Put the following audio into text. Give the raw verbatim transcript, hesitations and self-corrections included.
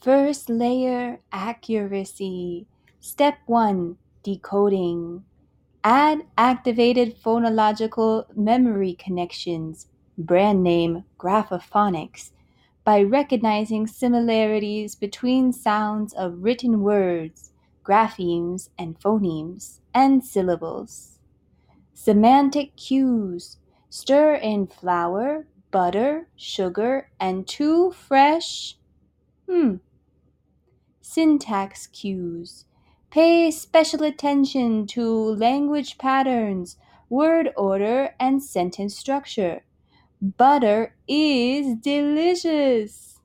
First layer, accuracy. Step one, decoding. Add activated phonological memory connections, brand name Graphophonics, by recognizing similarities between sounds of written words, graphemes and phonemes, and syllables. Semantic cues. Stir in flour, butter, sugar, and two fresh hmm, syntax cues. Pay special attention to language patterns, word order, and sentence structure. Butter is delicious.